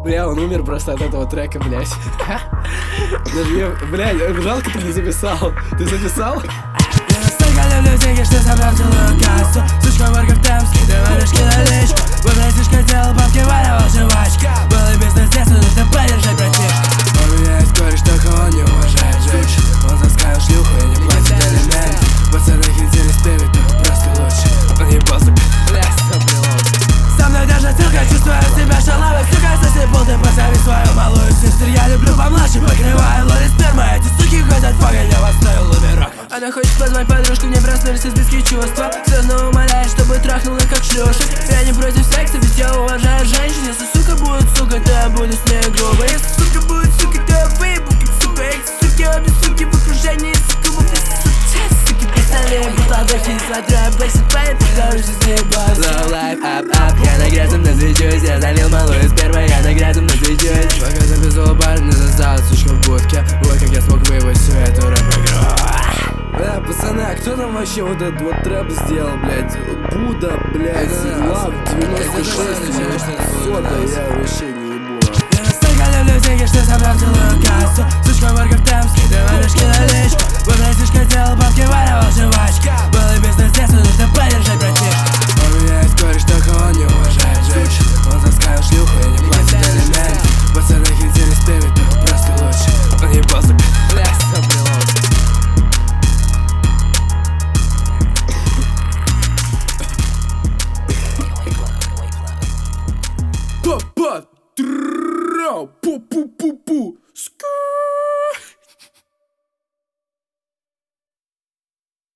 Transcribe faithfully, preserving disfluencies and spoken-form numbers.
Бля, он умер просто от этого трека, блядь. Даже мне, блядь, жалко, ты не записал. Ты записал? Я настолько люблю деньги, что собрал целую кассу. Сучка ворков там, скидывай рожки на личку. Выбрать слишком делал бабки, воровал жвачки. Был и бизнес детства, нужно поддержать братишку. У меня есть кореш, только он не уважает женщин. Он заскавил шлюху и не платит алименты. Пацаны хотели спевить, но просто лучше. Он ебался, блядь, со мной даже цирка, чувствую себя шалавой. Сука, соси пол, ты позови свою малую сестер. Я люблю помладше, покрываю лоли сперма. Эти суки хотят погонь, я поставил лумерок. Она хочет позвать подружку, мне проснулись избитские чувства. Слезно умоляет, чтобы трахнула как шлюшек. Я не против секса, ведь я уважаю женщин. Если сука будет сука, то я буду с ней грубо. Если сука будет сука, то я выебу как сука. Эти суки, обе суки в окружении, сука, вот эти суки. Суки, пистолет, бутылки, смотрю, я бэкси, твои пидоры, с ней бас. Low life, up, up, я на грязном насвечусь. Я залил малую спермой, я на грязном насвечусь. Пока записывал парня, застал сучка в будке. Вот как я смог выебать всю эту рэп-игру. Бля, пацаны, а кто там вообще вот этот вот трэп сделал, блядь? Будда, блядь, Лав девяносто шесть, сода, я вообще не ебу. Я настолько люблю деньги, что собрал целую кассу. Сучка ворков там, скидывай рожки на личку. Выбрать слишком делал бабки, воровал жвачки. Был и бизнес детства, нужно поддержать.